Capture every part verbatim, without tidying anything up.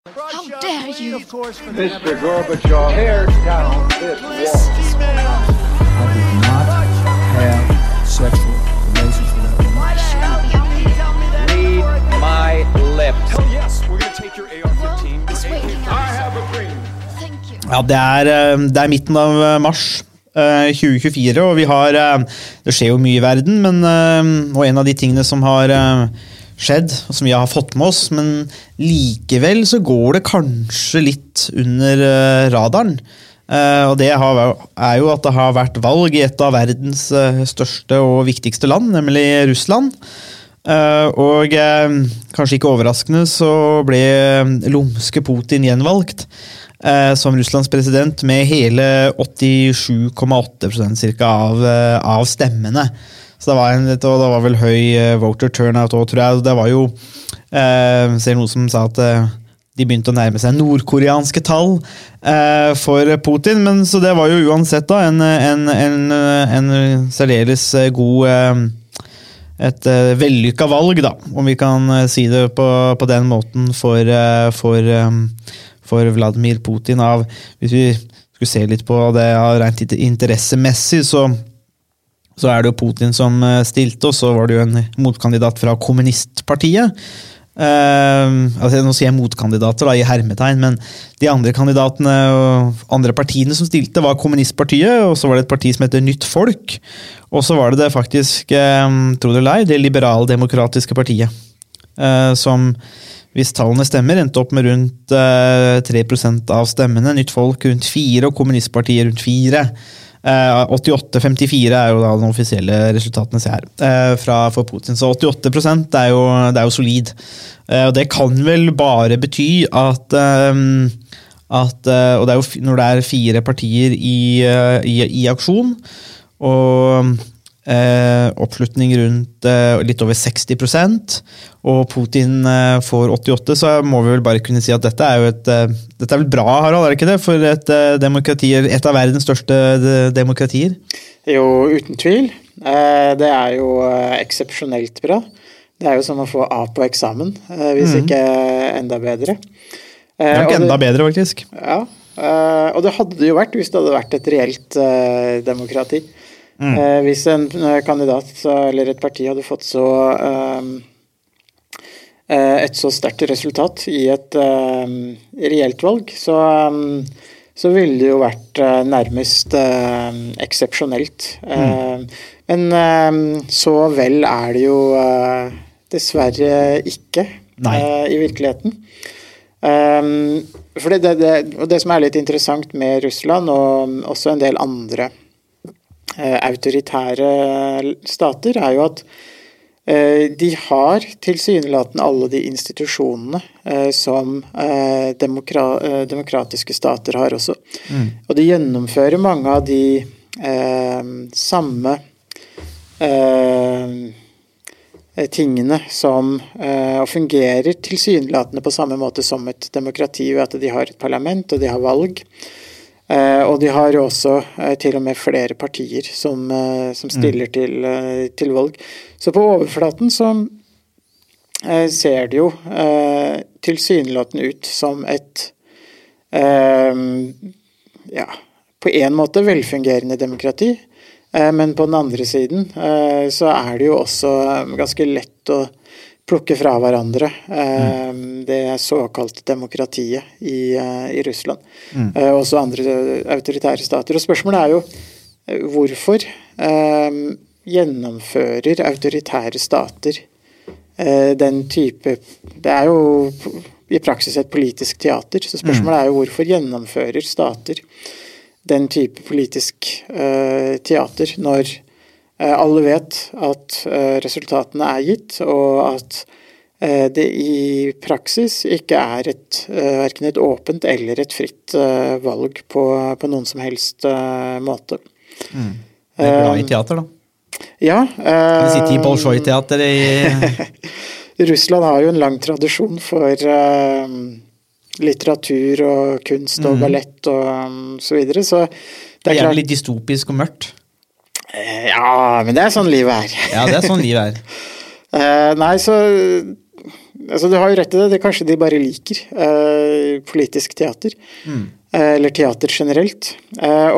How dare you? Mister Gorbachev, tear down this wall. I did not have sexual relations with that woman. Read my lips. Hell yes, we're gonna take your A R fifteen. It's waiting I have a dream. Thank you. Ja, det er, eh, det er midten av eh, mars eh, tjue tjuefire, og vi har, eh, det skjer jo mye i verden, men eh, og en av de tingene som har eh, skjedd, og som vi har fått med oss, men likevel så går det kanskje litt under eh, radaren. Eh, og det har, er jo at det har vært valg i et av verdens eh, største og viktigste land, nemlig Russland. Uh, og uh, kanskje ikke overraskende så ble lumske Putin gjenvalgt uh, som Russlands president med hele åttisju komma åtte prosent cirka av, uh, av stemmene. Så det var, en, det var vel høy uh, voter turnout også, tror jeg. Det var jo, uh, ser noe som sa at uh, de begynte å nærme seg nordkoreanske tall uh, for Putin, men så det var jo uansett da en, en, en, en særdeles god uh, et uh, vellykka valg, da, om vi kan uh, si det på, på den måten for, uh, for, um, for Vladimir Putin. Av, hvis vi skulle se litt på det rent interessemessig, så, så er det jo Putin som uh, stilte, og så var det jo en motkandidat fra kommunistpartiet. Uh, altså, nå sier jeg motkandidater da, i hermetegn, men de andre kandidatene og andre partiene som stilte var kommunistpartiet, og så var det et parti som heter Nytt Folk, og så var det det faktisk, uh, tro det eller ei, det liberaldemokratiske partiet, uh, som, hvis tallene stemmer, endte opp med rundt uh, tre prosent av stemmene, Nytt Folk rundt fire, og kommunistpartiet rundt fire. Uh, åttiåtte femtifire er jo da de offisielle resultatene ser her uh, fra, for Putin, så åttiåtte prosent er jo, det er jo solid, uh, og det kan vel bare bety at, um, at uh, og det er jo når det er fire partier i, uh, i, i aksjon, og uh, oppslutning rundt uh, litt over seksti prosent, og Putin uh, får åttiåtte, så må vi vel bare kunne si at dette er jo et uh, dette er vel bra, Harald, er det ikke det? For et uh, demokrati, et av verdens største uh, demokratier? Jo, uten tvil. Uh, det er jo uh, eksepsjonelt bra. Det er jo som å få A på eksamen, uh, hvis mm. ikke enda bedre. Uh, det er ikke enda det, bedre, faktisk. Ja, uh, og det hadde det jo vært hvis det hadde vært et reelt uh, demokrati. Mm. Uh, hvis en uh, kandidat eller et parti hadde fått så... Uh, et så sterkt resultat i et uh, reelt valg, så, um, så ville det jo vært uh, nærmest uh, eksepsjonelt. Mm. Uh, men uh, så vel er det jo uh, dessverre ikke uh, i virkeligheten. Um, for det, det, det, og det som er litt interessant med Russland, og også en del andre uh, autoritære stater, er jo at de har tilsynelatende alle de institusjonene eh, som eh, demokra- demokratiske stater har også. Mm. Og de gjennomfører mange av de eh, samme eh, tingene som eh, fungerer tilsynelatende på samme måte som et demokrati, ved at de har et parlament og de har valg. Uh, og de har jo også uh, til og med flere partier som, uh, som stiller mm. til, uh, til valg. Så på overflaten så uh, ser det jo uh, tilsynelatende ut som et uh, ja, på en måte velfungerende demokrati, uh, men på den andre siden uh, så er det jo også uh, ganske lett å plukke fra hverandre eh, det såkalt demokratiet i, uh, i Russland. Mm. Eh, også andre autoritære stater. Og spørsmålet er jo hvorfor eh, gjennomfører autoritære stater eh, den type... Det er jo i praksis et politisk teater, så spørsmålet er jo hvorfor gjennomfører stater den type politisk eh, teater når alle vet at uh, resultatene er gitt, og at uh, det i praksis ikke er et, uh, hverken et åpent eller et fritt uh, valg på, på noen som helst uh, måte. Mm. Det er glad i teater, da. Ja. Uh, kan vi sitte i Bolshoi-teater i... Russland har jo en lang tradisjon for uh, litteratur og kunst og mm. ballett og um, så videre, så det er gjerne litt dystopisk og mørkt. Ja, men det er sånn livet er. Ja, det er sånn livet er. uh, nei, så altså du har jo rett i det, det kanskje de bare liker, uh, politisk teater, mm. uh, eller teater generelt. Uh,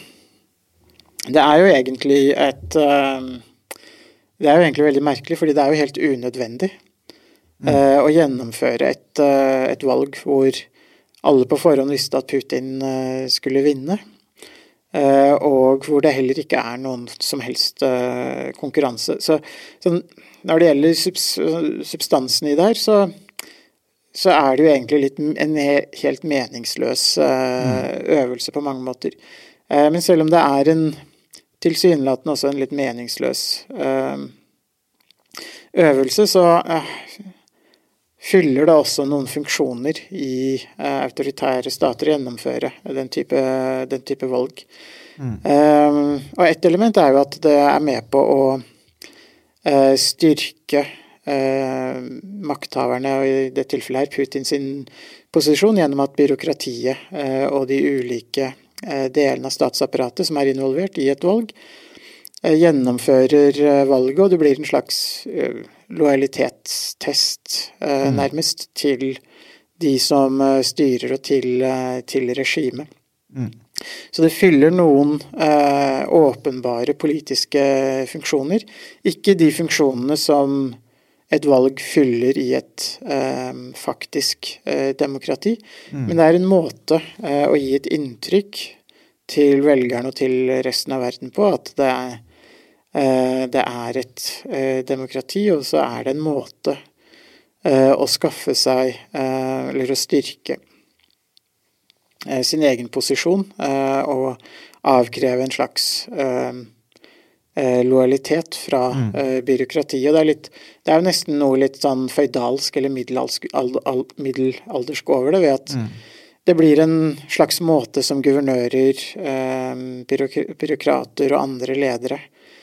og det er jo egentlig et, uh, det er jo egentlig veldig merkelig, fordi det er jo helt unødvendig mm. uh, å gjennomføre et, uh, et valg hvor alle på forhånd visste at Putin uh, skulle vinne. Uh, og hvor det heller ikke er noen som helst uh, konkurranse. Så, så når det gjelder subs, substansen i det her, så, så er det jo egentlig litt en helt meningsløs uh, øvelse på mange måter. Uh, men selv om det er en tilsynelatende også en litt meningsløs uh, øvelse, så uh, fyller det også noen funksjoner i uh, autoritære stater å gjennomføre den type, den type valg. Mm. Um, og et element er jo at det er med på å uh, styrke uh, makthaverne, og i det tilfellet her Putin sin posisjon, gjennom at byråkratiet uh, og de ulike uh, delene av statsapparatet som er involvert i et valg, uh, gjennomfører uh, valget, og det blir en slags uh, lojalitetstest uh, mm. nærmest til de som uh, styrer og til, uh, til regimet. Mm. Så det fyller noen uh, åpenbare politiske funksjoner, ikke de funksjonene som et valg fyller i et uh, faktisk uh, demokrati, mm. men det er en måte uh, å gi et inntrykk til velgerne og til resten av verden på at det er det er et eh, demokrati, og så er det en måte eh, å skaffe seg, eh, eller å styrke eh, sin egen posisjon, eh, og avkreve en slags eh, eh, lojalitet fra mm. eh, byråkratiet. Og det er, litt, det er jo nesten noe litt sånn feudalsk eller middelaldersk, middelaldersk over det, ved at mm. det blir en slags måte som guvernører, eh, byråk- byråkrater og andre ledere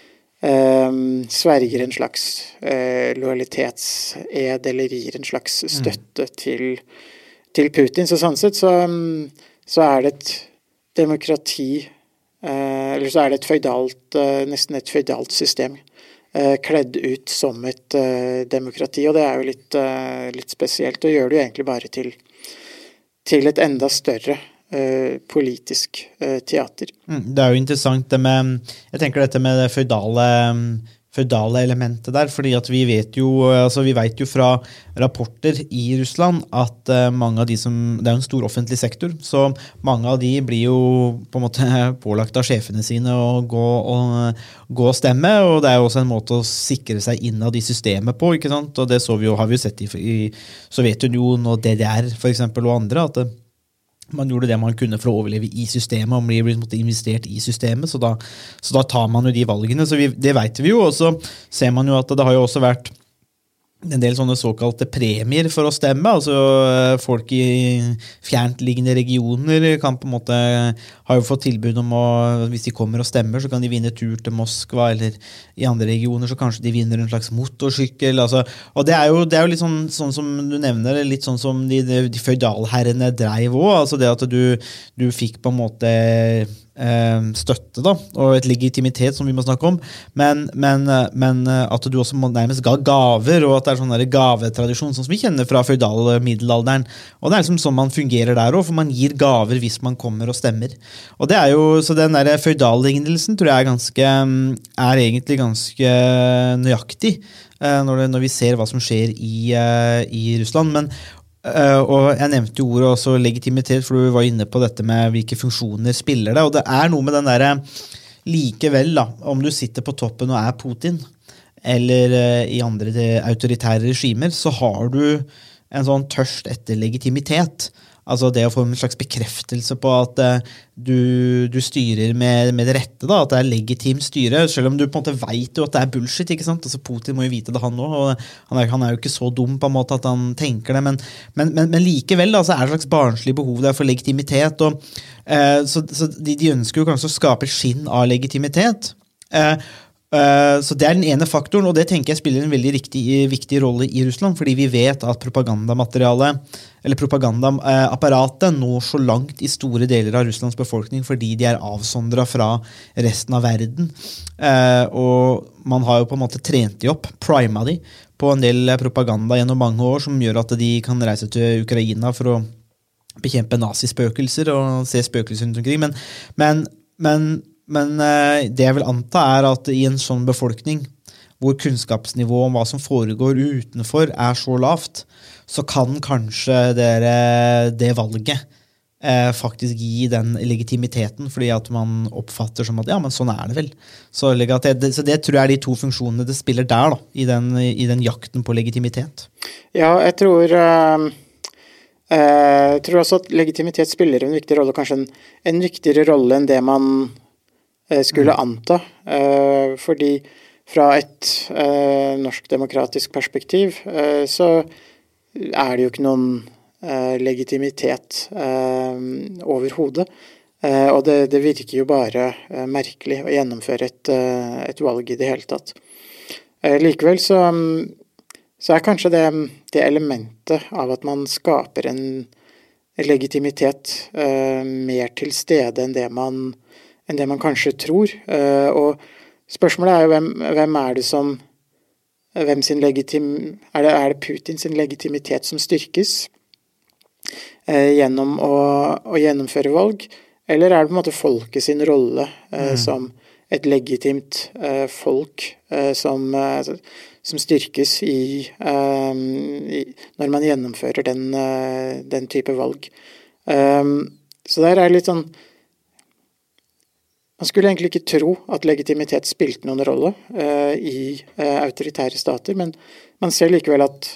Um, sverger en slags uh, lojalitetsed eller gir en slags støtte mm. til, til Putin. Så sånn sett så, um, så er det et demokrati, uh, eller så er det et feudalt, uh, nesten et feudalt system, uh, kledd ut som et uh, demokrati, og det er jo litt, uh, litt spesielt, og gjør det jo egentlig bare til, til et enda større Uh, politisk uh, teater. Mm, det er jo interessant det med, jeg tenker dette med det feudale, feudale elementet der, fordi at vi vet jo, altså vi vet jo fra rapporter i Russland at uh, mange av de som, det er jo en stor offentlig sektor, så mange av de blir jo på en måte pålagt av sjefene sine å gå og, gå og stemme, og det er jo også en måte å sikre seg innad i systemet på, ikke sant? Og det så vi jo, har vi jo sett i, i Sovjetunionen og D D R for eksempel, og andre, at det man gjorde det man kunne for å overleve i systemet, og blir investert i systemet, så da, så da tar man jo de valgene, så vi, det vet vi jo, og så ser man jo at det har jo også vært en del sånne såkalte premier for å stemme, altså folk i fjerntliggende regioner kan på en måte, har jo fått tilbud om å, hvis de kommer og stemmer, så kan de vinne tur til Moskva, eller i andre regioner så kanskje de vinner en slags motorsykkel, altså, og det er jo, det er jo litt sånn, sånn som du nevner, litt sånn som de, de, de feudalherrene dreiv også, altså det at du, du fikk på en måte støtte da, og et legitimitet som vi må snakke om, men, men, men at du også nærmest ga gaver, og at det er sånn der gavetradisjon som vi kjenner fra feudal middelalderen, og det er liksom sånn man fungerer der også, for man gir gaver hvis man kommer og stemmer, og det er jo, så den der feudallignelsen tror jeg er ganske, er egentlig ganske nøyaktig, når, det, når vi ser hva som skjer i, i Russland, men Uh, og jeg nevnte jo ordet også legitimitet, for du var inne på dette med hvilke funksjoner spiller det, og det er noe med den der likevel da, om du sitter på toppen og er Putin, eller uh, i andre autoritære regimer, så har du en sånn tørst etter legitimitet, altså det å få en slags bekreftelse på at uh, du, du styrer med, med det rette, da, at det er legitimt styre, selv om du på en måte vet jo at det er bullshit, ikke sant? Altså Putin må jo vite det han også, og han er, han er jo ikke så dum på en måte at han tenker det, men, men, men, men likevel da, så er det et slags barnslig behov der for legitimitet, og uh, så, så de, de ønsker jo kanskje å skape skinn av legitimitet, uh, Uh, så det er den ene faktoren, og det tenker jeg spiller en veldig riktig, viktig rolle i Russland, fordi vi vet at propagandamaterialet, eller propagandaapparatet når så langt i store deler av Russlands befolkning, fordi de er avsondret fra resten av verden. Uh, og man har jo på en måte trent de opp, prima de, på en del propaganda gjennom mange år som gjør at de kan reise til Ukraina for å bekjempe nazispøkelser og se spøkelser rundt omkring. Men, men, men, men det jeg vil anta er at i en sånn befolkning hvor kunnskapsnivået om hva som foregår utenfor er så lavt, så kan kanskje dere, det valget Eh, faktisk gi den legitimiteten, fordi at man oppfatter som at ja, men sånn er det vel. Så det, så det tror jeg er de to funksjonene det spiller der, da, i den, i den jakten på legitimitet. Ja, jeg tror uh, uh, jeg tror også at legitimitet spiller en viktig rolle, kanskje en, en viktigere rolle enn det man uh, skulle mm. anta. Uh, fordi fra et uh, norsk demokratisk perspektiv uh, så er det jo ikke noen Uh, legitimitet uh, overhodet. Uh, og det, det virker jo bare uh, merkelig å gjennomføre et, uh, et valg i det hele tatt. Uh, likevel så, um, så er kanskje det, det elementet av at man skaper en legitimitet uh, mer til stede enn det man, enn det man kanskje tror. Uh, og spørsmålet er jo hvem, hvem er det som hvem sin legitim, er det, er det Putin sin legitimitet som styrkes Eh, gjennom å, å gjennomføre valg, eller er det på en måte folket sin rolle eh, mm. som et legitimt eh, folk eh, som, eh, som styrkes i, eh, i, når man gjennomfører den, eh, den type valg. Um, så der er litt sånn man skulle egentlig ikke tro at legitimitet spilte noen rolle eh, i eh, autoritære stater, men man ser likevel at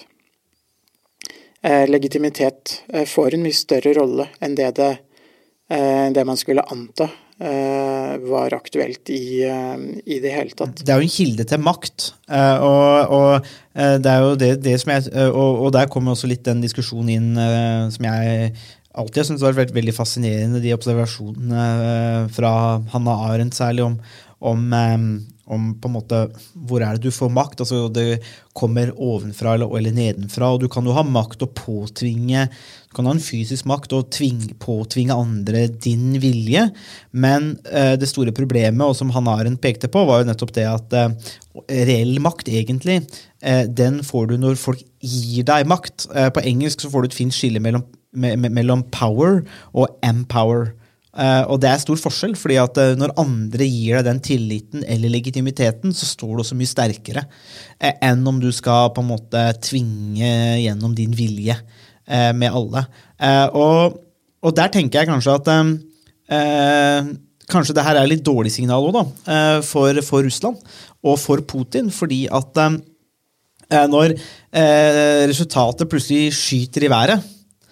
Eh, legitimitet eh, får en mye større rolle enn det, det, eh, det man skulle anta eh, var aktuelt i, eh, i det hele tatt. Det er jo en kilde til makt, eh, og, og eh, det er jo det, det som jeg, og, og der kommer også litt den diskusjonen inn eh, som jeg alltid synes har vært veldig fascinerende, de observasjonene eh, fra Hannah Arendt særlig om, om eh, om på en måte, hvor er det du får makt, altså det kommer ovenfra eller, eller nedenfra, og du kan jo ha makt å påtvinge, du kan ha en fysisk makt å tvinge, påtvinge andre din vilje, men eh, det store problemet, og som Hannah Arendt pekte på, var jo nettopp det at eh, reell makt egentlig, eh, den får du når folk gir deg makt. Eh, på engelsk så får du et fint skille mellom, me, me, mellom power og empower. Uh, og det er stor forskjell, fordi at uh, når andre gir deg den tilliten eller legitimiteten, så står du også mye sterkere uh, enn om du skal på en måte tvinge gjennom din vilje uh, med alle. Uh, og, og der tenker jeg kanskje at um, uh, kanskje det her er litt dårlig signal også, da, uh, for, for Russland og for Putin, fordi at um, uh, når uh, resultatet plutselig skyter i været,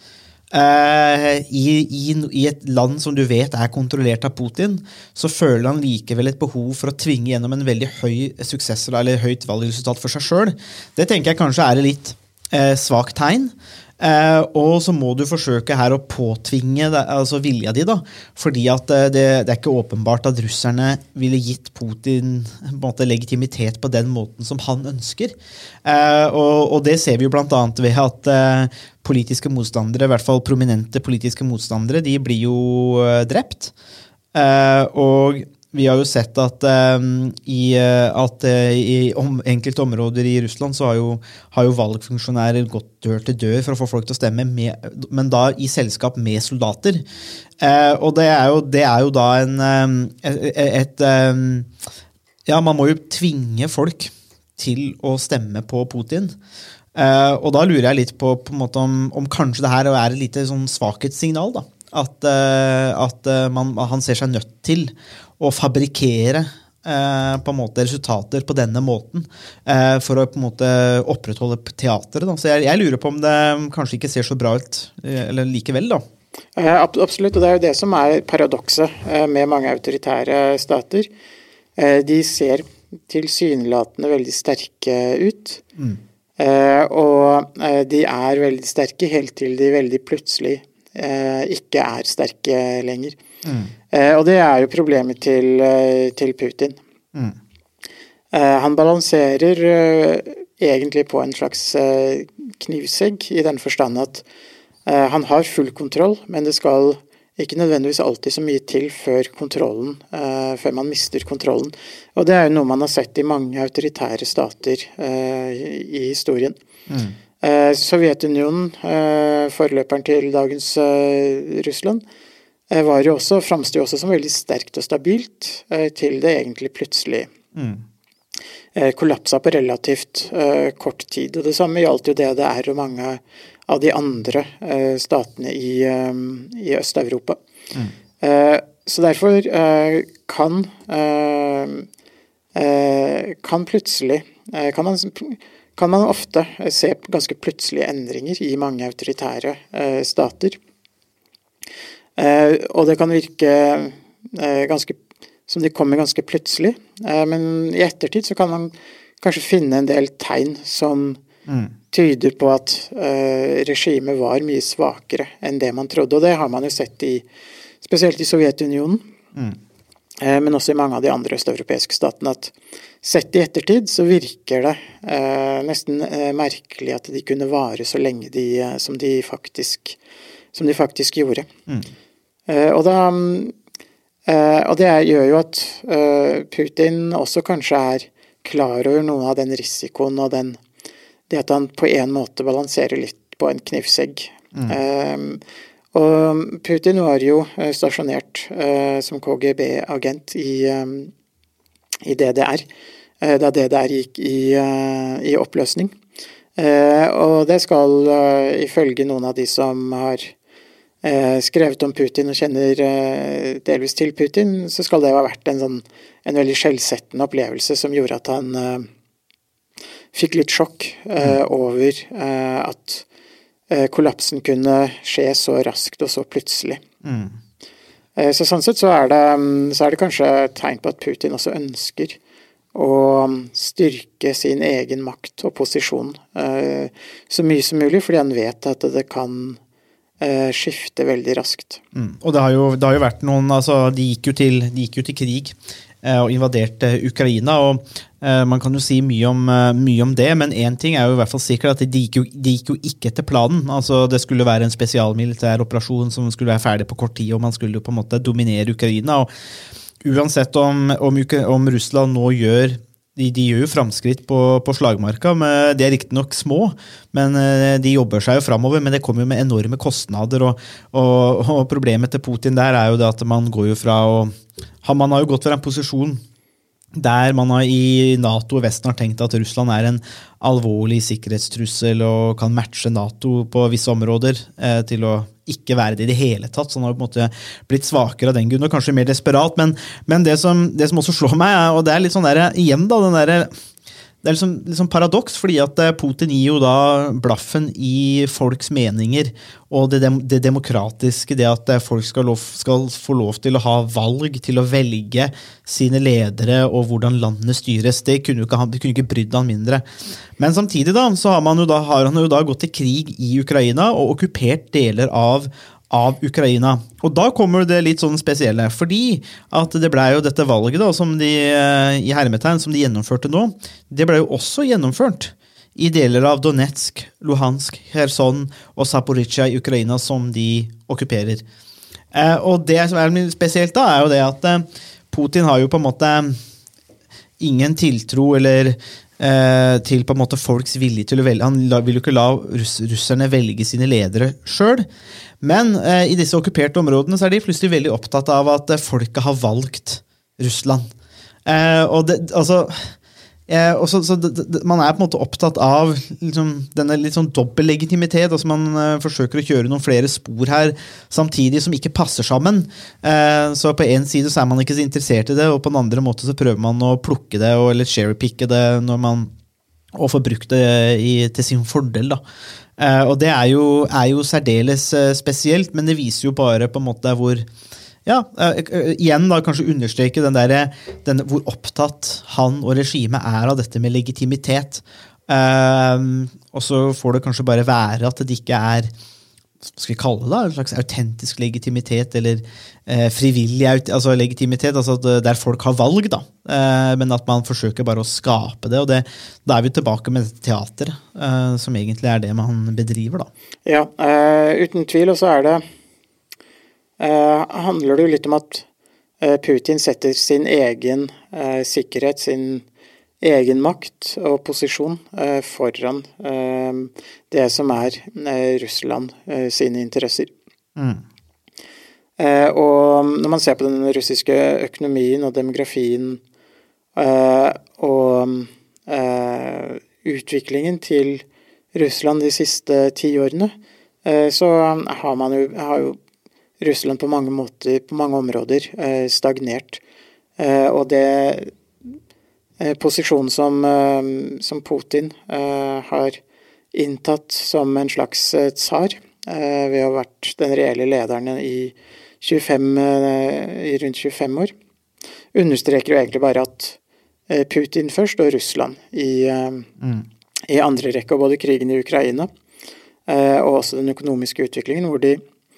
Uh, i, i, i et land som du vet er kontrollert av Putin, så føler han likevel et behov for å tvinge gjennom en veldig høy suksess eller høyt valgresultat for seg selv. Det tenker jeg kanskje er et litt uh, svagt tegn. Uh, og så må du forsøke her å påtvinge det, altså vilja di da, fordi at uh, det, det er ikke åpenbart at russerne ville gitt Putin på en måte legitimitet på den måten som han ønsker. Uh, og, og det ser vi jo blant annet ved at uh, politiske motstandere, i hvert fall prominente politiske motstandere, de blir jo uh, drept. Uh, og vi har jo sett at, um, i, uh, at uh, i om, enkelte områder i Russland så har jo, har jo valgfunksjonærer gått dør til dør for å få folk til å stemme, med, men da i selskap med soldater. Uh, og det er, jo, det er jo da en, um, et, et um, ja, man må jo tvinge folk til å stemme på Putin. Uh, og da lurer jeg litt på, på en måte om, om kanskje det her er et lite sånn svakhetssignal da. At, uh, at uh, man, han ser seg nødt til å fabrikkere uh, på en måte resultater på denne måten uh, for å på en måte opprettholde teateret. Da. Så jeg, jeg lurer på om det kanskje ikke ser så bra ut, eller likevel da. Uh, absolutt, og det er jo det som er paradokset uh, med mange autoritære stater. Uh, de ser tilsynelatende veldig sterke ut, mm. uh, og uh, de er veldig sterke helt til de veldig plutselig uh, ikke er sterke lenger. Mm. Uh, og det er jo problemet til, uh, til Putin. Mm. Uh, han balanserer uh, egentlig på en slags uh, knivsegg i den forstand at uh, han har full kontroll, men det skal ikke nødvendigvis alltid så mye til før kontrollen, uh, før man mister kontrollen. Og det er jo noe man har sett i mange autoritære stater uh, i, i historien. Mm. Uh, Sovjetunionen, uh, forløperen til dagens uh, Russland, uh, var jo også, fremstod jo også som veldig sterkt og stabilt, uh, til det egentlig plutselig mm. uh, kollapsa på relativt uh, kort tid. Og det samme gjaldt jo det det er og mange av de andre uh, statene i, um, i Øst-Europa. Mm. Uh, så derfor uh, kan, uh, uh, kan plutselig, uh, kan, man, kan man ofte se ganske plutselige endringer i mange autoritære uh, stater. Uh, og det kan virke uh, ganske, som de kommer ganske plutselig, uh, men i ettertid så kan man kanskje finne en del tegn som Mm. tyder på at uh, regimet var mye svakere enn det man trodde, og det har man jo sett i, spesielt i Sovjetunionen, mm. uh, men også i mange av de andre østeuropeiske statene, at sett i ettertid så virker det uh, nesten uh, merkelig at de kunne vare så lenge de, uh, som, de faktisk, som de faktisk gjorde. Mm. Uh, og, da, uh, og det er, gjør jo at uh, Putin også kanskje er klar over noe av den risikoen og den det at han på en måte balanserer litt på en knivsegg. Mm. Um, og Putin var jo stasjonert uh, som K G B-agent i, um, i D D R, uh, da D D R gikk i, uh, i oppløsning. Uh, og det skal, uh, ifølge noen av de som har uh, skrevet om Putin og kjenner uh, delvis til Putin, så skal det ha vært en, sånn, en veldig skjellsettende opplevelse som gjorde at han uh, fikk litt sjokk uh, over uh, at uh, kollapsen kunne skje så raskt og så plutselig. Mm. Uh, så sånn sett så er, det, um, så er det kanskje tegn på at Putin også ønsker å styrke sin egen makt og posisjon uh, så mye som mulig, fordi han vet at det kan uh, skifte veldig raskt. Mm. Og det har, jo, det har jo vært noen, altså de gikk jo til, de gikk jo til krig og invaderte Ukraina, og uh, man kan jo si mye om, uh, mye om det, men en ting er jo i hvert fall sikkert at de gikk, jo, de gikk jo ikke etter planen. Altså det skulle være en spesialmilitær operasjon som skulle være ferdig på kort tid, og man skulle jo på en måte dominere Ukraina, og uansett om, om, om Russland nå gjør De, de gjør jo framskritt på, på slagmarka, men de er riktig nok små, men de jobber seg jo fremover, men det kommer jo med enorme kostnader, og, og, og problemet til Putin der er jo det at man går jo fra å, man har jo gått fra en posisjon der man har i NATO og Vesten har tenkt at Russland er en alvorlig sikkerhetstrussel og kan matche NATO på visse områder eh, til å ikke være det i det hele tatt, så han har på en måte blitt svakere av den grunn, og kanskje mer desperat, men, men det, som, det som også slår meg, er, og det er litt sånn der, igjen da, den der, det er liksom, liksom paradoks, fordi at Putin gir jo da blaffen i folks meninger, og det, det demokratiske, det at folk skal, lov, skal få lov til å ha valg, til å velge sine ledere, og hvordan landene styres, det kunne jo ikke, det kunne ikke brydd han mindre. Men samtidig da, så har, man jo da, har han jo da gått til krig i Ukraina, og okkupert deler av av Ukraina. Og da kommer det litt sånn spesielle, fordi at det ble jo dette valget da, som de, i hermetegn, som de gjennomførte nå, det ble jo også gjennomført i deler av Donetsk, Luhansk, Kherson og Zaporizjzja i Ukraina som de okkuperer. Eh, og det som er spesielt da, er jo det at eh, Putin har jo på en måte ingen tiltro eller eh, til på en måte folks vilje til å velge. Han vil jo ikke la russ, russerne velge sine ledere selv, men eh, i disse okkuperte områdene så er de plutselig veldig opptatt av at eh, folket har valgt Russland. Eh, og det, altså, eh, og så, så det, det, man er på en måte opptatt av liksom, denne litt sånn dobbel legitimitet, altså man eh, forsøker å kjøre noen flere spor her, samtidig som ikke passer sammen. Eh, så på en side så er man ikke så interessert i det, og på den andre måte så prøver man å plukke det, og, eller cherrypicke det når man, og få brukt det i, til sin fordel da. Uh, og det er jo, er jo særdeles uh, spesielt, men det viser jo bare på en måte hvor, ja, uh, uh, igjen da kanskje understreke den der, den, hvor opptatt han og regimet er av dette med legitimitet. Uh, og så får det kanskje bare være at det ikke er, hva skal vi kalle det da, en slags autentisk legitimitet, eller eh, frivillig altså legitimitet, altså der folk har valg da, eh, men at man forsøker bare å skape det, og det, da er vi tilbake med teater, eh, som egentlig er det man bedriver da. Ja, uh, uten tvil, og så er det uh, handler det jo litt om at uh, Putin setter sin egen uh, sikkerhet, sin egen makt og posisjon uh, foran uh, det som er uh, Russland uh, sine interesser. Mm. Uh, og når man ser på den russiske økonomien og demografien uh, og uh, utviklingen til Russland de siste ti årene, uh, så har man jo, har jo Russland på mange måter, på mange områder uh, stagnert. Uh, og det uh, posisjonen som, uh, som Putin uh, har inntatt som en slags uh, tsar, uh, ved å ha vært den reelle lederen i tjuefem, i rundt tjuefem år, understreker jo egentlig bare at Putin først og Russland i, mm. i andre rekke, og både krigen i Ukraina og også den økonomiske utviklingen, hvor de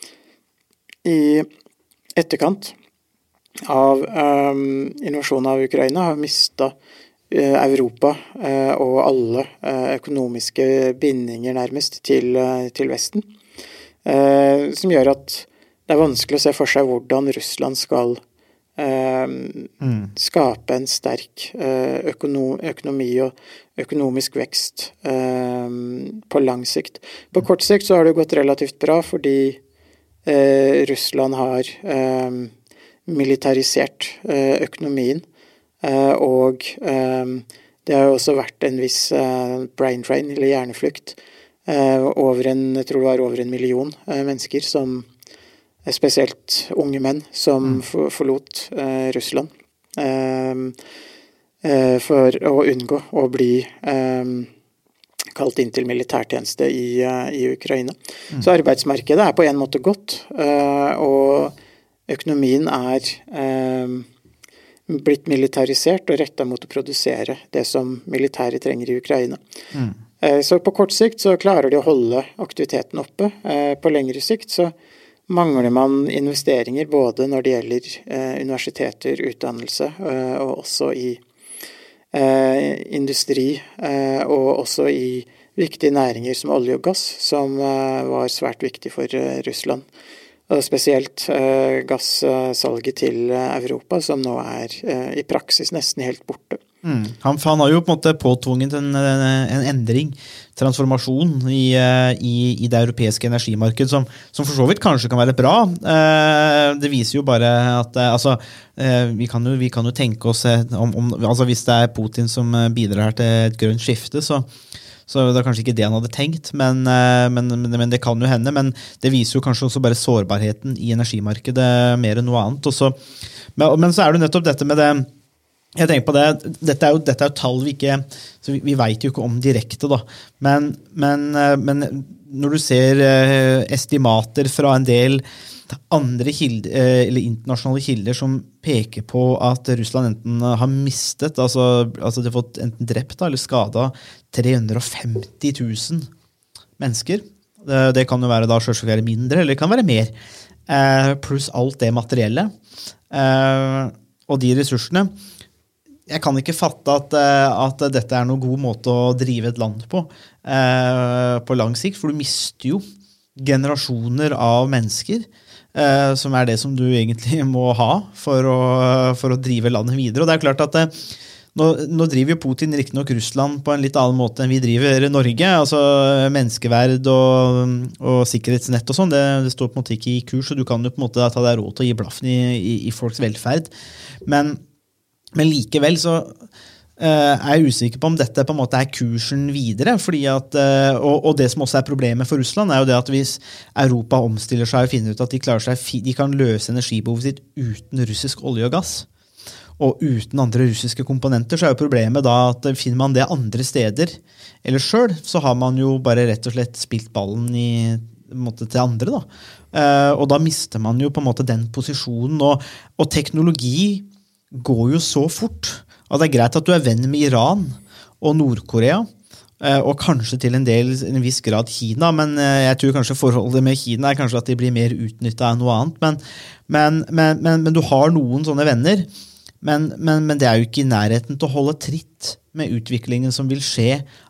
i etterkant av um, invasjonen av Ukraina har mistet uh, Europa uh, og alle uh, økonomiske bindinger nærmest til, uh, til Vesten, uh, som gjør at det er vanskelig å se for seg hvordan Russland skal eh, mm. skape en sterk eh, økonom, økonomi og økonomisk vekst eh, på lang sikt. På kort sikt så har det gått relativt bra fordi eh, Russland har eh, militarisert eh, økonomien, eh, og eh, det har jo også vært en viss eh, brain drain, eller hjerneflukt, eh, over en, jeg tror det var over en million eh, mennesker som spesielt unge menn som mm. forlot eh, Russland eh, eh, for å unngå å bli eh, kalt inn til militærtjeneste i, uh, i Ukraina. Mm. Så arbeidsmarkedet er på en måte godt, uh, og økonomien er uh, blitt militarisert og rettet mot å produsere det som militæret trenger i Ukraina. Mm. Uh, så på kort sikt så klarer de å holde aktiviteten oppe. Uh, på lengre sikt så mangler man investeringer både når det gjelder uh, universiteter, utdannelse, uh, og også i Eh, industri eh, og også i viktige næringer som olje og gass, som eh, var svært viktig for eh, Russland. Og spesielt eh, gassalget til eh, Europa, som nå er eh, i praksis nesten helt borte. Mm. Han, han har jo på en måte påtvunget en, en endring, transformasjon i, i, i det europeiske energimarkedet, som, som for så vidt kanskje kan være bra. Eh, det viser jo bare at eh, altså, eh, vi, kan jo, vi kan jo tenke oss om, om, altså hvis det er Putin som bidrar her til et grønt skifte, så, så det er kanskje ikke det han hadde tenkt, men, eh, men, men, men det kan jo hende. Men det viser jo kanskje også bare sårbarheten i energimarkedet mer enn noe annet. Også. Men, men så er det nettopp dette med det. Jeg tenker på det, dette er jo, dette er jo tall vi ikke, så vi, vi vet jo ikke om direkte da, men, men, men når du ser eh, estimater fra en del andre kilder, eh, eller internasjonale kilder som peker på at Russland enten har mistet, altså, altså de har fått enten drept eller skadet tre hundre og femti tusen mennesker, det, det kan jo være da selvsagt være mindre, eller det kan være mer, eh, pluss alt det materielle, eh, og de ressursene. Jeg kan ikke fatte at, at dette er noen god måte å drive et land på, eh, på lang sikt, for du mister jo generasjoner av mennesker, eh, som er det som du egentlig må ha for å, for å drive landet videre. Og det er klart at eh, nå, nå driver jo Putin riktig nok Russland på en litt annen måte enn vi driver Norge, altså menneskeverd og, og sikkerhetsnett og sånn, det, det står på en måte ikke i kurs, og du kan jo på en måte ta deg råd til å gi blaffen i, i, i folks velferd. Men Men likevel så uh, er jeg usikker på om dette på en måte er kursen videre, fordi at, uh, og, og det som også er problemet for Russland er jo det at hvis Europa omstiller seg og finner ut at de, klarer seg, de kan løse energibehovet sitt uten russisk olje og gass, og uten andre russiske komponenter, så er jo problemet da at finner man det andre steder, eller selv, så har man jo bare rett og slett spilt ballen i, en måte, til andre da. Uh, og da mister man jo på en måte den posisjonen, og, og teknologi går jo så fort, og det er greit at du er venn med Iran og Nord-Korea, og kanskje til en del, en viss grad Kina, men jeg tror kanskje forholdet med Kina er kanskje at de blir mer utnyttet enn noe annet, men, men, men, men, men du har noen sånne venner, men, men, men det er jo ikke i nærheten til å holde tritt med utviklingen som vil skje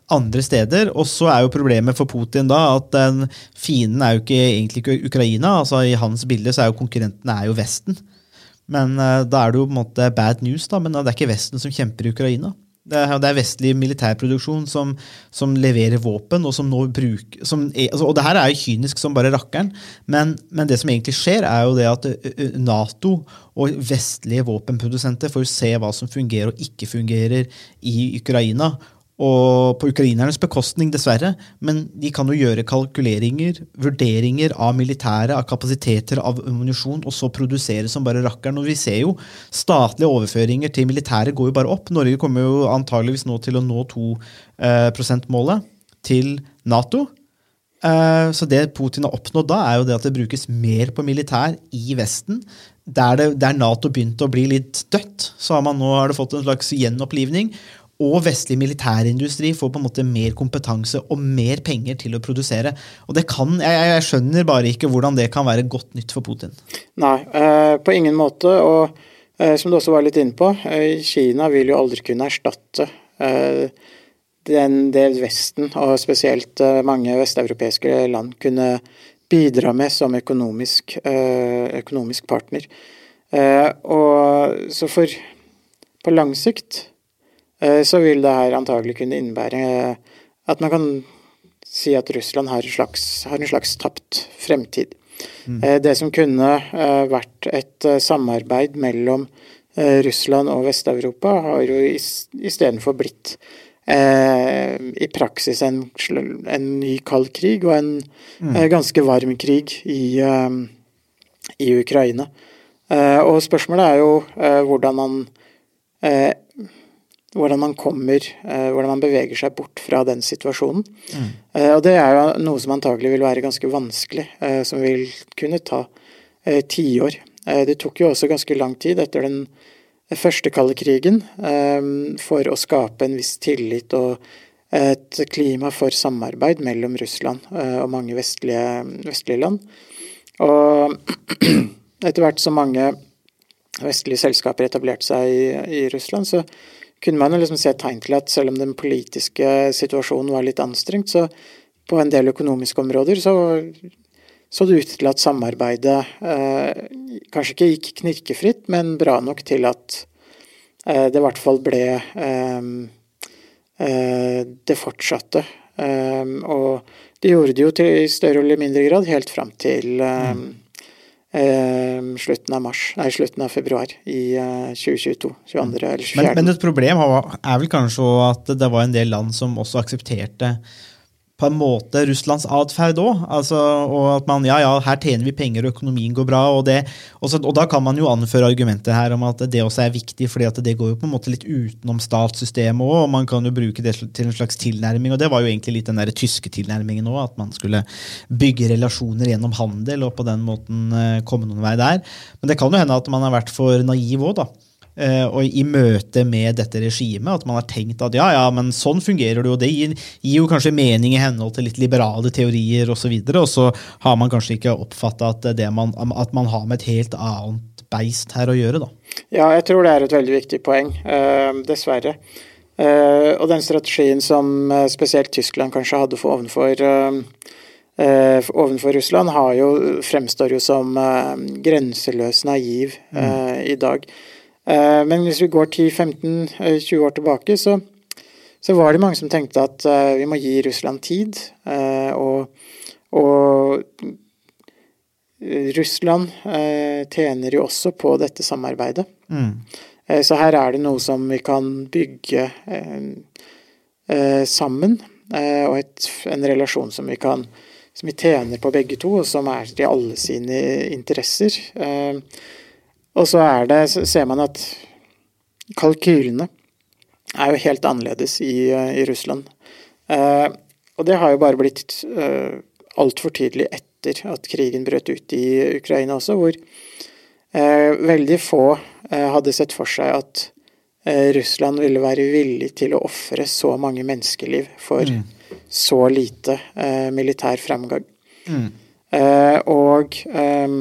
andre steder, og så er jo problemet for Putin da, at den fienden er jo ikke egentlig ikke Ukraina, altså i hans bilde så er jo konkurrentene er jo Vesten. Men uh, da er det jo på en måte bad news da, men uh, det er ikke Vesten som kjemper i Ukraina. Det er, det er vestlig militærproduksjon som, som leverer våpen, og som nå bruker, som er, altså, og det her er jo kynisk som bare rakkeren, men, men det som egentlig skjer er jo det at uh, NATO og vestlige våpenprodusenter får se hva som fungerer og ikke fungerer i Ukraina, og på ukrainernes bekostning dessverre, men de kan jo gjøre kalkuleringer, vurderinger av militære, av kapasiteter, av ammunisjon, og så produsere som bare rakkeren. Og vi ser jo statlige overføringer til militære går jo bare opp. Norge kommer jo antageligvis nå til å nå to prosent-målet til NATO. Uh, så det Putin har oppnådd da er jo det at det brukes mer på militær i Vesten. Der, det, der NATO begynte å bli litt dødt, så har man nå har det fått en slags gjenopplivning, og vestlig militærindustri får på en måte mer kompetanse og mer penger til å produsere. Og det kan, jeg, jeg skjønner bare ikke hvordan det kan være godt nytt for Putin. Nei, eh, på ingen måte, og eh, som du også var litt inne på, eh, Kina vil jo aldri kunne erstatte eh, den del Vesten, og spesielt eh, mange vesteuropeiske land, kunne bidra med som økonomisk, eh, økonomisk partner. Eh, og så for på lang sikt så vil det her antagelig kunne innebære at man kan si at Russland har en slags, har en slags tapt fremtid. Mm. Det som kunne vært et samarbeid mellom Russland og Vest-Europa har jo i, i stedet for blitt eh, i praksis en, en ny kald krig og en mm. ganske varm krig i, um, i Ukraina. Eh, og spørsmålet er jo eh, hvordan man eh, hvordan man kommer, eh, hvordan man beveger seg bort fra den situasjonen. Mm. Eh, og det er jo noe som antagelig vil være ganske vanskelig, eh, som vil kunne ta eh, ti år. Eh, det tok jo også ganske lang tid etter den første kalde krigen eh, for å skape en viss tillit og et klima for samarbeid mellom Russland eh, og mange vestlige, vestlige land. Og etter hvert som mange vestlige selskaper etablerte seg i, i Russland, så kunne man jo liksom se tegn til at selv om den politiske situasjonen var litt anstrengt, så på en del økonomiske områder så, så det ut til at samarbeidet eh, kanskje ikke gikk knirkefritt, men bra nok til at eh, det i hvert fall ble eh, eh, det fortsatte. Eh, og det gjorde det jo til i større eller mindre grad helt frem til eh, mm. Eh, slutten av mars, nei, slutten av februar i eh, tjue tjueto, tjueandre eller tjuefjerde. Men, men et problem er vel kanskje at det var en del land som også aksepterte på en måte Russlands adferd også, altså, og at man, ja, ja, her tjener vi penger og økonomien går bra, og, det, og, så, og da kan man jo anføre argumentet her om at det også er viktig, fordi at det går jo på en måte litt utenom statssystemet også, og man kan jo bruke det til en slags tilnærming, og det var jo egentlig litt den der tyske tilnærmingen også, at man skulle bygge relasjoner gjennom handel, og på den måten komme noen vei der. Men det kan jo hende at man har vært for naiv også da, og i møte med dette regimet, at man har tenkt at ja, ja, men sånn fungerer det jo, det gir, gir jo kanskje mening i henhold til litt liberale teorier og så videre, og så har man kanskje ikke oppfattet at, det man, at man har med et helt annet beist her å gjøre da. Ja, jeg tror det er et veldig viktig poeng, uh, dessverre. Uh, og den strategien som uh, spesielt Tyskland kanskje hadde for ovenfor, uh, uh, ovenfor Russland, har jo, fremstår jo som uh, grenseløs naiv uh, mm. i dag. Men hvis vi går ti, femten, tjue år tilbake, så, så var det mange som tenkte at uh, vi må gi Russland tid, uh, og, og Russland uh, tjener jo også på dette samarbeidet. Mm. Uh, så her er det noe som vi kan bygge uh, uh, sammen, uh, og et, en relasjon som vi kan, som vi tjener på begge to, og som er til alle sine interesser. Uh, Og så er det, så ser man at kalkylene er jo helt annerledes i, i Russland. Eh, og det har jo bare blitt eh, alt for tydelig etter at krigen brøt ut i Ukraina også, hvor eh, veldig få eh, hadde sett for seg at eh, Russland ville være villig til å offre så mange menneskeliv for mm. så lite eh, militær fremgang. Mm. Eh, og eh,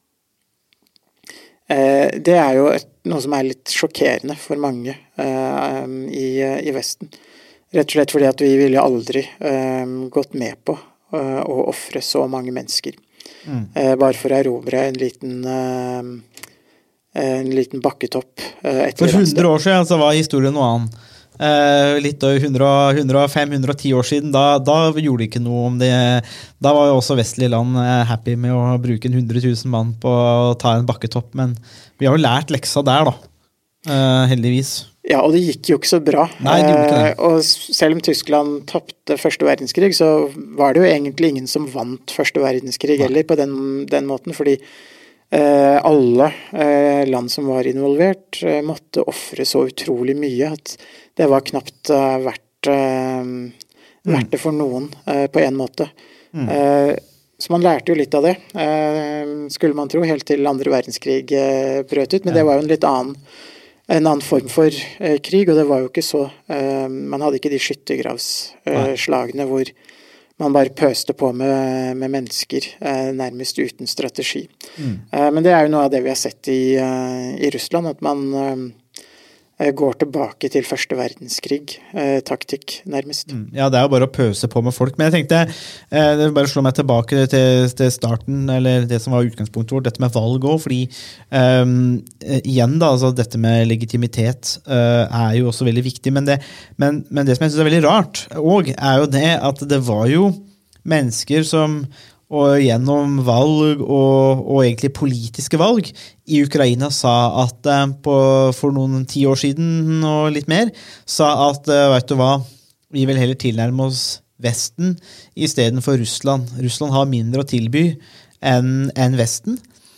Eh, det er jo et, noe som er litt sjokkerende for mange eh, i, i Vesten. rett og slett fordi at vi ville aldri uh, gått med på uh, å offre så mange mennesker. Mm. Uh, bare for å erobre en liten, uh, en liten bakketopp. Uh, for hundre år siden så var historien noe annet. Uh, litt over hundre, hundrefem til hundre og ti år siden, da, da gjorde det ikke noe om det. Da var jo også vestlige land uh, happy med å bruke en hundre tusen mann på å ta en bakketopp, men vi har jo lært leksa der da, uh, heldigvis. Ja, og det gikk jo ikke så bra. Nei, det gjorde ikke det. Uh, og selv om Tyskland tappte første verdenskrig, så var det jo egentlig ingen som vant første verdenskrig heller på den, den måten, fordi uh, alle uh, land som var involvert uh, måtte offre så utrolig mye at det var knapt uh, verdt, uh, mm. verdt det for noen uh, på en måte. Mm. Uh, så man lærte jo litt av det, uh, skulle man tro, helt til andre verdenskrig uh, brøt ut, men ja. Det var jo en litt annen, en annen form for uh, krig, og det var jo ikke så, uh, man hadde ikke de skyttergravsslagene uh, hvor man bare pøste på med, med mennesker, uh, nærmest uten strategi. Mm. Uh, men det er jo noe av det vi har sett i, uh, i Russland, at man uh, går tilbake til første verdenskrig, eh, taktikk nærmest. Mm, ja, det er jo bare å pøse på med folk, men jeg tenkte, eh, det bare slå meg tilbake til, til starten, eller det som var utgangspunktet vårt, dette med valg også, fordi eh, igjen da, altså dette med legitimitet eh, er jo også veldig viktig, men det, men, men det som jeg synes er veldig rart, og er jo det at det var jo mennesker som og gjennom valg og, og egentlig politiske valg i Ukraina sa at eh, på, for noen ti år siden og litt mer, sa at, eh, vet du hva, vi vil heller tilnærme oss Vesten i stedet for Russland. Russland har mindre å tilby enn, enn Vesten.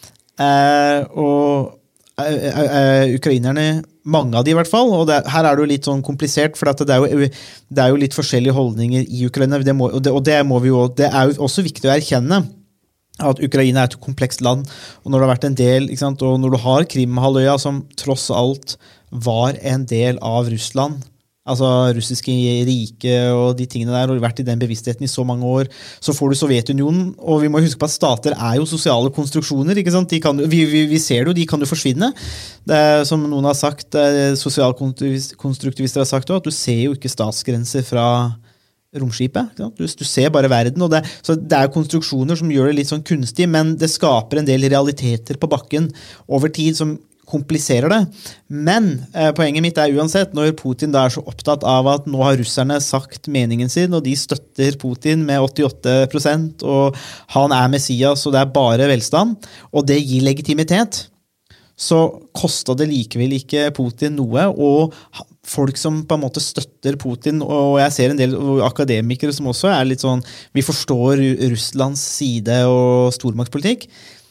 Eh, og eh, eh, ukrainerne, mange av de i hvert fall, og det, her er det jo litt sånn komplisert, for at det, er jo, det er jo litt forskjellige holdninger i Ukraina, det må, og, det, og det må vi jo, det er jo også viktig å erkjenne at Ukraina er et komplekst land, og når det har vært en del, ikke sant, og når du har Krimhalvøya som tross alt var en del av Russland, altså russiske rike og de tingene der, og vært i den bevisstheten i så mange år, så får du Sovjetunionen, og vi må huske på at stater er jo sosiale konstruksjoner, ikke sant? De kan, vi, vi, vi ser det jo, de kan jo forsvinne. Det er, som noen har sagt, sosialkonstruktivister har sagt også, at du ser jo ikke statsgrenser fra romskipet. Du, du ser bare verden, og det, så det er konstruksjoner som gjør det litt sånn kunstig, men det skaper en del realiteter på bakken over tid som kompliserer det. Men eh, poenget mitt er uansett, når Putin da er så opptatt av at nå har russerne sagt meningen sin, og de støtter Putin med åttiåtte prosent, og han er Messias, og det er bare velstand, og det gir legitimitet, så kostet det likevel ikke Putin noe, og folk som på en måte støtter Putin, og jeg ser en del akademikere som også er litt sånn, vi forstår Russlands side og stormaktspolitikk,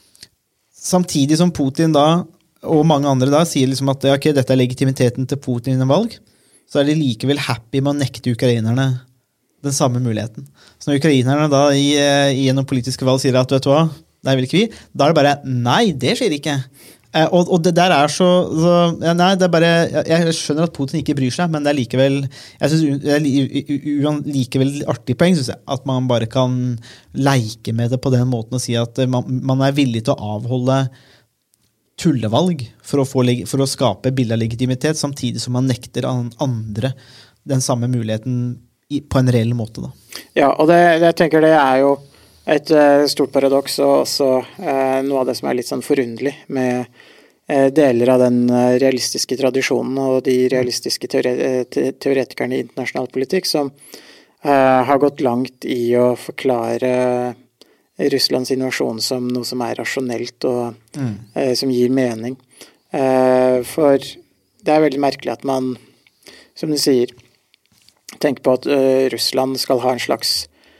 samtidig som Putin da og mange andre da sier liksom at okay, dette er legitimiteten til Putin i en valg, så er de likevel happy med å nekte ukrainerne den samme muligheten. Så når ukrainerne da i, i gjennom politiske valg sier at vet du hva, det vil ikke vi, da er det bare nei, det skjer ikke. Eh, og, og det der er så, så ja, nei, det er bare, jeg, jeg skjønner at Putin ikke bryr seg, men det er likevel, jeg synes det er likevel artig poeng, synes jeg, at man bare kan leke med det på den måten og si at man, man er villig til å avholde tullevalg for å, få, for å skape billig av legitimitet, samtidig som man nekter andre den samme muligheten i, på en reell måte. Da. Ja, og det, jeg tenker det er jo et uh, stort paradoks, og også uh, noe av det som er litt sånn forunderlig med uh, deler av den uh, realistiske tradisjonen og de realistiske teore te teoretikerne i internasjonal politikk som uh, har gått langt i å forklare Russlands invasjon som noe som er rasjonelt og mm. eh, som gir mening. Eh, for det er veldig merkelig at man, som du sier, tenker på at eh, Russland skal ha en slags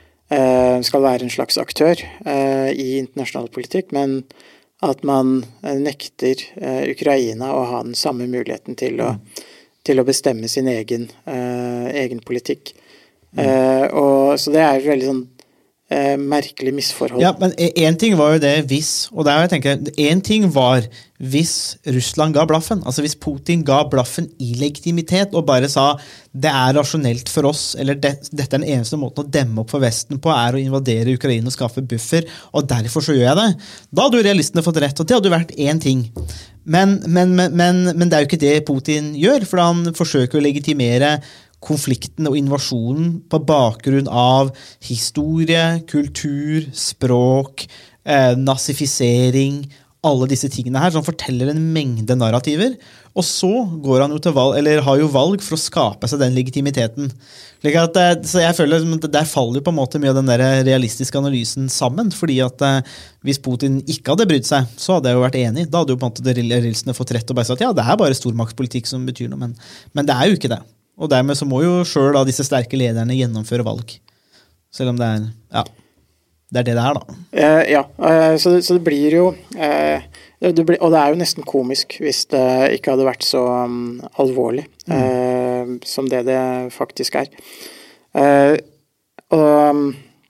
eh, skal være en slags aktør eh, i internasjonal politikk, men at man eh, nekter eh, Ukraina å ha den samme muligheten til å, mm. til å bestemme sin egen, eh, egen politikk. Mm. Eh, og, så det er veldig sånn Eh, merkelig misforhold. Ja, men en ting var jo det hvis, og der jeg tenker, en ting var hvis Russland ga blaffen, altså hvis Putin ga blaffen i legitimitet og bare sa det er rasjonelt for oss, eller det, dette er den eneste måten å demme opp for Vesten på er å invadere Ukraina og skaffe buffer, og derfor så gjør jeg det. Da hadde jo realistene fått rett, og det hadde jo vært en ting. Men, men, men, men, men det er jo ikke det Putin gjør, for han forsøker å legitimere konflikten og invasjonen på bakgrunn av historie, kultur, språk, eh, nazifisering, alle disse tingene her, som forteller en mengde narrativer, og så går han jo til valg, eller har jo valg for å skape seg den legitimiteten. Slik at, så jeg føler at der faller jo på en måte mye av den der realistiske analysen sammen, fordi at hvis Putin ikke hadde brydd seg, så hadde jeg jo vært enig. Da hadde jo på en måte de rilsene fått rett og bare sagt, ja, det er bare stormaktspolitikk som betyr noe, men, men det er jo ikke det. Og dermed så må jo selv da disse sterke lederne gjennomføre valg. Selv om det er, ja, det er det det er da. Uh, ja, uh, så, det, så det blir jo, uh, det blir, og det er jo nesten komisk hvis det ikke hadde vært så um, alvorlig uh, mm. som det det faktisk er. Uh, og um,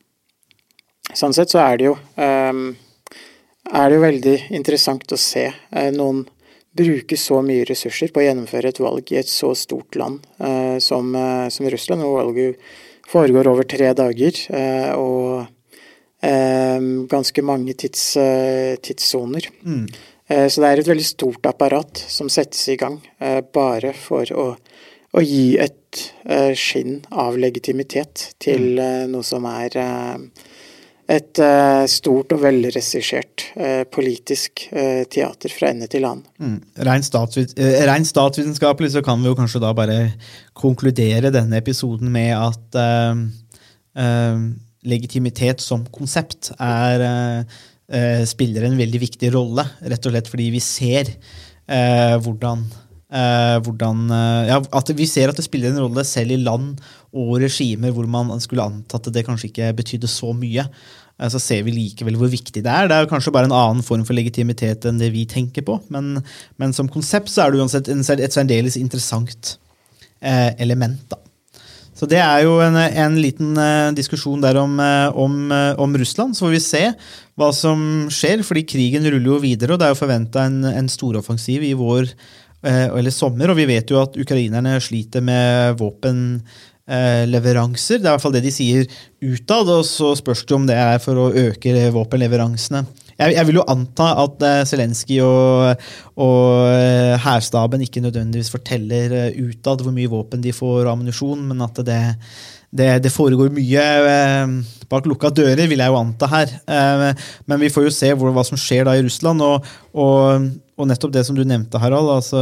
sånn sett så er det jo, um, er det jo veldig interessant å se uh, noen bruke så mye ressurser på å gjennomføre et valg i et så stort land uh, som, uh, som Russland, og valget foregår over tre dager, uh, og Eh, ganske mange tids, eh, tidssoner. Mm. Eh, så det er et veldig stort apparat som settes i gang eh, bare for å, å gi et eh, skinn av legitimitet til eh, noe som er eh, et eh, stort og velregissert eh, politisk eh, teater fra ende til annen. Mm. Rent statsvit- eh, rent statsvitenskapelig så kan vi jo kanskje da bare konkludere denne episoden med at eh, eh, legitimitet som konsept er, uh, spiller en veldig viktig rolle, rett og slett fordi vi ser uh, hvordan, uh, hvordan uh, ja, at vi ser at det spiller en rolle selv i land og regimer hvor man skulle antatt at det kanskje ikke betydde så mye. Uh, så ser vi likevel hvor viktig det er. Det er kanskje bare en annen form for legitimitet enn det vi tenker på, men, men som konsept så er det uansett en, et særdeles interessant uh, element da. Så det er jo en, en liten uh, diskusjon der om, uh, om, uh, om Russland, så får vi se hva som skjer, fordi krigen ruller jo videre, og det er jo forventet en, en storoffensiv i vår, uh, eller sommer, og vi vet jo at ukrainerne sliter med våpenleveranser, uh, det er i hvert fall det de sier utad, og så spørs det om det er for å øke våpenleveransene. Jeg, jeg vil jo anta at uh, Zelensky og, og uh, hærstaben ikke nødvendigvis forteller uh, utad hvor mye våpen de får og ammunisjon, men at det, det, det foregår mye uh, bak lukka dører, vil jeg jo anta her. Uh, men vi får jo se hvor, hva som skjer da i Russland, og, og, og nettopp det som du nevnte, Harald, altså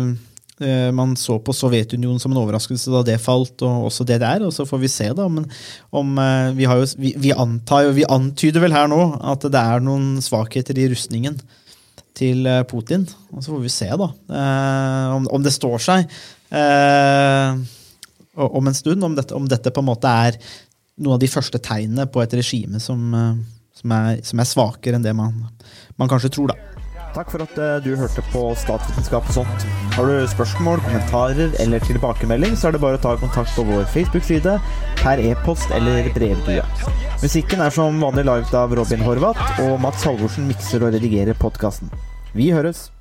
man så på Sovjetunionen som en overraskelse da det falt, og også det der, og så får vi se da, men om, vi, har jo, vi, vi antar jo, vi antyder vel her nå at det er noen svakheter i rustningen til Putin, og så får vi se da, eh, om, om det står seg eh, om en stund, om dette, om dette på en måte er noen av de første tegnene på et regime som, som, er, som er svakere enn det man, man kanskje tror da. Takk for at du hørte på Statsvitenskap og sånt. Har du spørsmål, kommentarer eller tilbakemelding, så er det bare å ta kontakt på vår Facebook-side, per e-post eller brevdue. Musikken er som vanlig laget av Robin Horvath, og Mats Halvorsen mikser og redigerer podcasten. Vi høres!